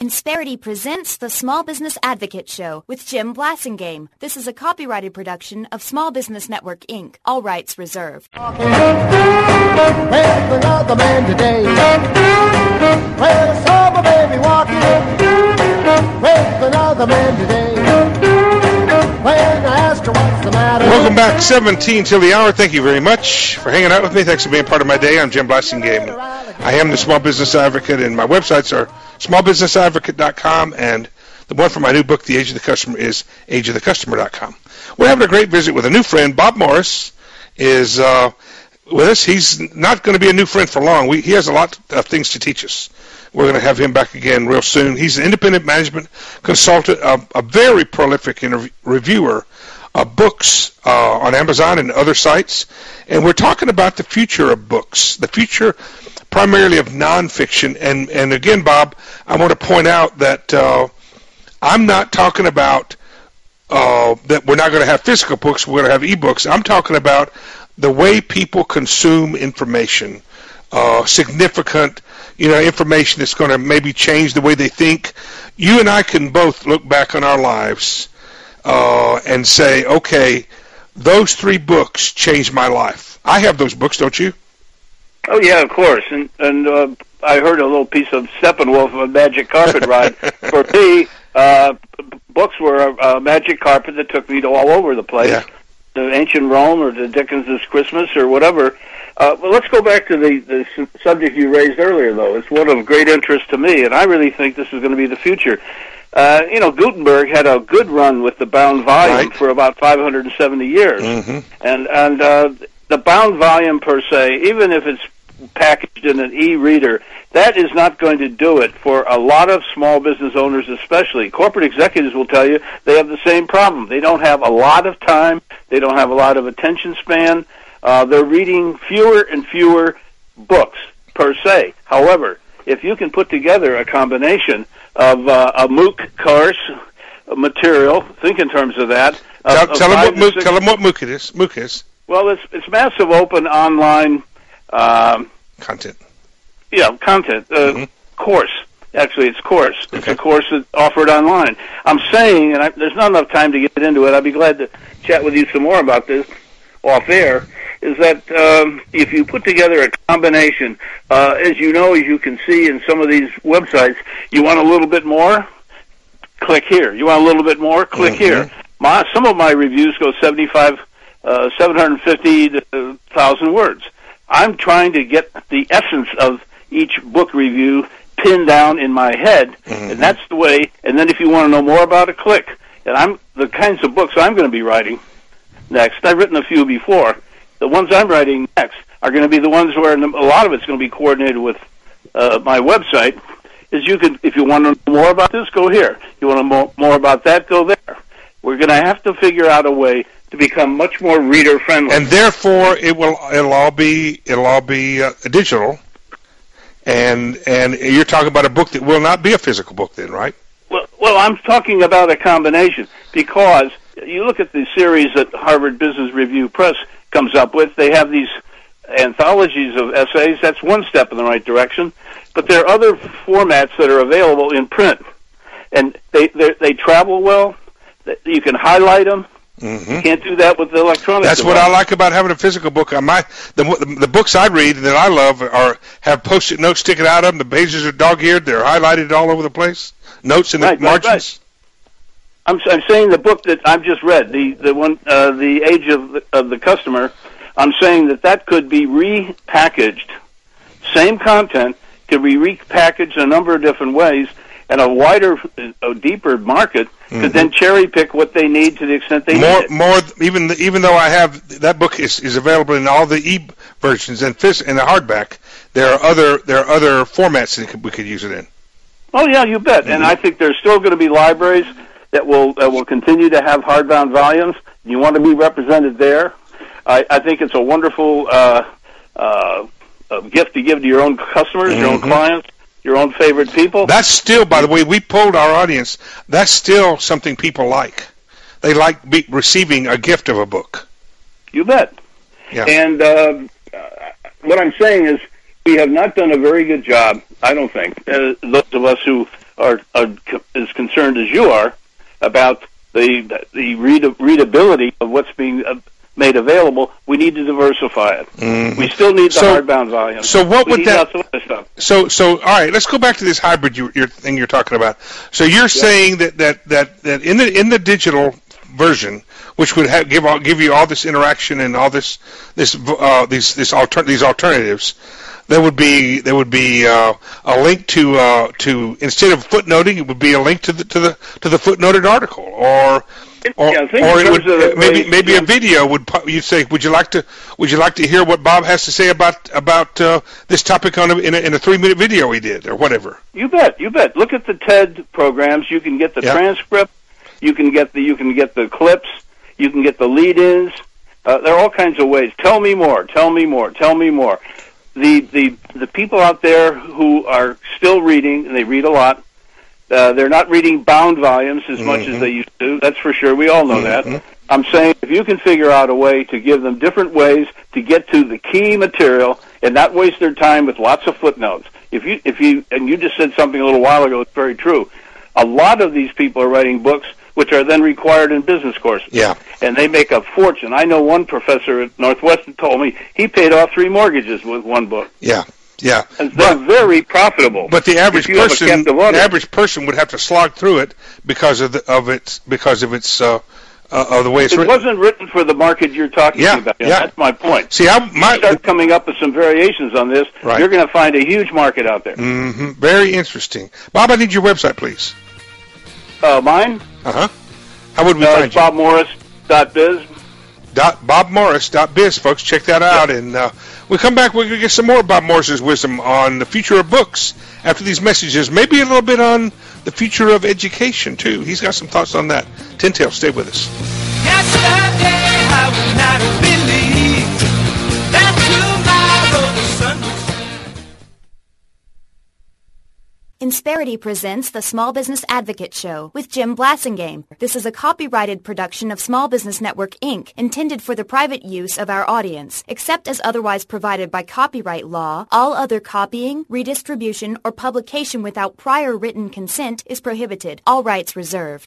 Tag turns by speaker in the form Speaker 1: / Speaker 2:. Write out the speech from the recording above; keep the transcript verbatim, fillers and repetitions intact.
Speaker 1: Insperity presents the Small Business Advocate Show with Jim Blasingame. This is a copyrighted production of Small Business Network, Incorporated. All rights reserved.
Speaker 2: With another man today. Well, I saw my baby walking with another man today. When I asked her what's the matter.
Speaker 3: Welcome back, seventeen till the hour. Thank you very much for hanging out with me. Thanks for being part of my day. I'm Jim Blasingame. I am the Small Business Advocate, and my websites are small business advocate dot com, and the one for my new book, The Age of the Customer, is age of the customer dot com. We're having a great visit with a new friend. Bob Morris is uh, with us. He's not going to be a new friend for long. We, he has a lot of things to teach us. We're going to have him back again real soon. He's an independent management consultant, a, a very prolific interv- reviewer of books uh, on Amazon and other sites. And we're talking about the future of books, the future primarily of nonfiction. And, and again, Bob, I want to point out that uh, I'm not talking about uh, that we're not going to have physical books, we're going to have ebooks. I'm talking about the way people consume information, uh, significant you know, information that's going to maybe change the way they think. You and I can both look back on our lives uh, and say, okay, those three books changed my life. I have those books, don't you?
Speaker 4: Oh, yeah, of course. And and uh, I heard a little piece of Steppenwolf, a magic carpet ride. For me, uh, books were a, a magic carpet that took me to all over the place. Yeah. To ancient Rome or to Dickens's Christmas or whatever. Uh, well, let's go back to the, the su- subject you raised earlier, though. It's one of great interest to me, and I really think this is going to be the future. Uh, you know, Gutenberg had a good run with the bound volume right. for about five hundred seventy years. Mm-hmm. And, and uh, the bound volume per se, even if it's packaged in an e-reader, that is not going to do it for a lot of small business owners especially. Corporate executives will tell you they have the same problem. They don't have a lot of time. They don't have a lot of attention span. Uh, they're reading fewer and fewer books per se. However, if you can put together a combination of uh, a MOOC course material, think in terms of that.
Speaker 3: Tell,
Speaker 4: of,
Speaker 3: tell,
Speaker 4: of
Speaker 3: them what MOOC, tell them what MOOC it is. MOOC is.
Speaker 4: Well, it's it's massive open online um,
Speaker 3: content.
Speaker 4: Yeah, content uh, mm-hmm. course. Actually, it's course.
Speaker 3: Okay.
Speaker 4: It's a course that's offered online. I'm saying, and I, there's not enough time to get into it. I'd be glad to chat with you some more about this off air. Is that um, if you put together a combination, uh, as you know, as you can see in some of these websites, you want a little bit more, click here. You want a little bit more, click mm-hmm. here. My, some of my reviews go seventy-five, uh, seven hundred fifty to one thousand words. I'm trying to get the essence of each book review pinned down in my head, mm-hmm. and that's the way. And then if you want to know more about it, click. And I'm the kinds of books I'm going to be writing next. I've written a few before. The ones I'm writing next are going to be the ones where a lot of it's going to be coordinated with uh, my website. Is you can, if you want to know more about this, go here. You want to know more about that, go there. We're going to have to figure out a way to become much more reader friendly,
Speaker 3: and therefore it will it'll all be it'll all be uh, digital. And and you're talking about a book that will not be a physical book, then, right?
Speaker 4: Well, well, I'm talking about a combination because you look at the series that Harvard Business Review Press comes up with. They have these anthologies of essays. That's one step in the right direction. But there are other formats that are available in print, and they they travel well. You can highlight them. Mm-hmm. You can't do that with the electronic
Speaker 3: That's
Speaker 4: device.
Speaker 3: what I like about having a physical book. On my the, the books I read that I love are have post-it notes sticking out of them. The pages are dog-eared. They're highlighted all over the place. Notes in the
Speaker 4: right,
Speaker 3: margins.
Speaker 4: Right, right. I'm, I'm saying the book that I've just read, the the one, uh, the Age of the, of the Customer. I'm saying that that could be repackaged. Same content could be repackaged in a number of different ways, and a wider, a deeper market could mm-hmm. then cherry pick what they need to the extent they
Speaker 3: more,
Speaker 4: need it.
Speaker 3: More, even even though I have that book is, is available in all the e versions and phys- in the hardback, there are other there are other formats that we could use it in.
Speaker 4: Oh yeah, you bet. Mm-hmm. And I think there's still going to be libraries that will that will continue to have hardbound volumes. You want to be represented there. I, I think it's a wonderful uh, uh, a gift to give to your own customers, mm-hmm. your own clients, your own favorite people.
Speaker 3: That's still, by the way, we polled our audience. That's still something people like. They like be receiving a gift of a book.
Speaker 4: You bet.
Speaker 3: Yeah.
Speaker 4: And uh, what I'm saying is we have not done a very good job, I don't think, uh, those of us who are, are as concerned as you are about the the read, readability of what's being uh, made available. We need to diversify it. Mm-hmm. We still need the
Speaker 3: so,
Speaker 4: hardbound volume.
Speaker 3: So what
Speaker 4: we
Speaker 3: would
Speaker 4: need
Speaker 3: that?
Speaker 4: Lots of other stuff.
Speaker 3: So so all right, let's go back to this hybrid you, your thing you're talking about. So you're yeah. saying that, that, that, that in the in the digital version, which would have, give all, give you all this interaction and all this this uh, these this alter, these alternatives. There would be there would be uh, a link to uh, to instead of footnoting, it would be a link to the to the to the footnoted article, or or,
Speaker 4: yeah,
Speaker 3: or it would, maybe maybe yeah. a video would you'd say, would you like to would you like to hear what Bob has to say about about uh, this topic on a, in a in a three minute video he did or whatever.
Speaker 4: You bet, you bet. Look at the TED programs. You can get the
Speaker 3: yeah.
Speaker 4: transcript. You can get the you can get the clips. You can get the lead-ins. Uh, there are all kinds of ways. Tell me more. Tell me more. Tell me more. The, the the people out there who are still reading, and they read a lot, uh, they're not reading bound volumes as mm-hmm. much as they used to. That's for sure. We all know mm-hmm. that. I'm saying if you can figure out a way to give them different ways to get to the key material and not waste their time with lots of footnotes. If you if you and you just said something a little while ago that's very true. A lot of these people are writing books which are then required in business courses.
Speaker 3: Yeah.
Speaker 4: And they make a fortune. I know one professor at Northwestern told me he paid off three mortgages with one book.
Speaker 3: Yeah, yeah.
Speaker 4: And they're but, very profitable.
Speaker 3: But the average person, the average person would have to slog through it because of the, of its because of its uh, uh, of the way it's
Speaker 4: it
Speaker 3: written.
Speaker 4: It wasn't written for the market you're talking
Speaker 3: yeah,
Speaker 4: about.
Speaker 3: Yeah.
Speaker 4: That's my point.
Speaker 3: See, I my,
Speaker 4: you start coming up with some variations on this,
Speaker 3: right.
Speaker 4: you're going to find a huge market out there.
Speaker 3: Mm-hmm. Very interesting. Bob, I need your website, please.
Speaker 4: Uh, mine?
Speaker 3: Uh-huh. How would we
Speaker 4: uh,
Speaker 3: find you?
Speaker 4: bob morris dot biz.
Speaker 3: Dot, bob morris dot biz, folks. Check that out. Yep. And uh, we come back, we're going to get some more of Bob Morris's wisdom on the future of books after these messages. Maybe a little bit on the future of education, too. He's got some thoughts on that. Tin Tail, stay with us.
Speaker 5: Yesterday I would not have believed that tomorrow the sun would.
Speaker 1: Insperity presents the Small Business Advocate Show with Jim Blasingame. This is a copyrighted production of Small Business Network, Incorporated, intended for the private use of our audience. Except as otherwise provided by copyright law, all other copying, redistribution, or publication without prior written consent is prohibited. All rights reserved.